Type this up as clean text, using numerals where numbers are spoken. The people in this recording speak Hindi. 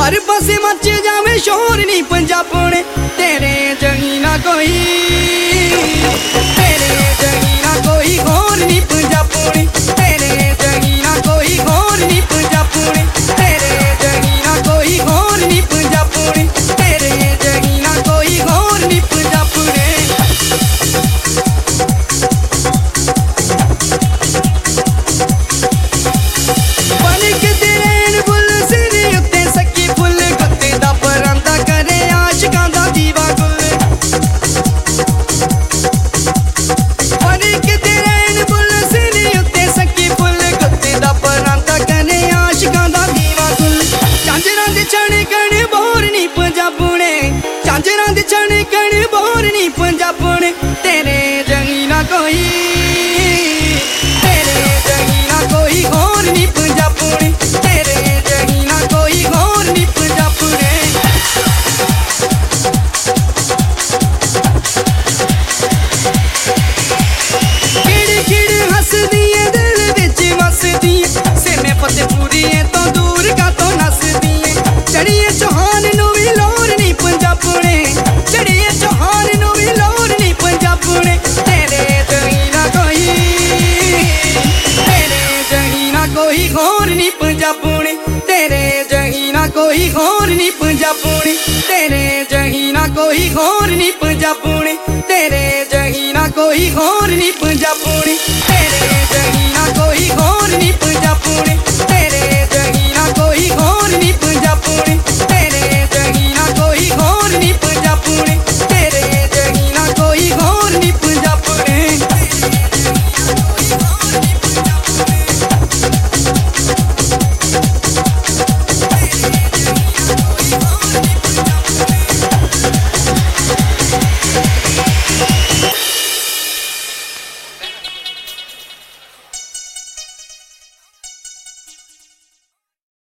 हर पासे मच जावे शोर नी पंजाबों ने तेरे जगी ना कोई, तेरे जगी ना कोई होर नी पंजाबों ने तेरे जगी ना कोई होर नी पंजाबों ने तेरे जगी ना कोई होर नी पंजाबों ने तेरे जगी ना कोई होर नी पंजाबों ने। झांझरां दे छण कण बोर नी पंजाबों ने तेरे जगी ना कोई, तेरे जगी ना कोई होर नी पंजाबों ने तेरे जगी ना कोई होर नी पंजाबों ने। खिड़ खिड़ हसदी है दिल विच वसदी है सिने फतेहपुरी तो दूर का तो नसदी है चढ़िए चौहान नू भी लोर नी पंजाबों ने चढ़िए चौहान नू भी लोर नी पंजाबों ने तेरे जगी ना कोई, तेरे जगी ना कोई होर नी पंजाबों ने तेरे जगी ना कोई होर नी पंजाबों ने तेरे जगी ना कोई होर नी पंजाबों ने तेरे जगी ना कोई होर नी पंजाबों ने।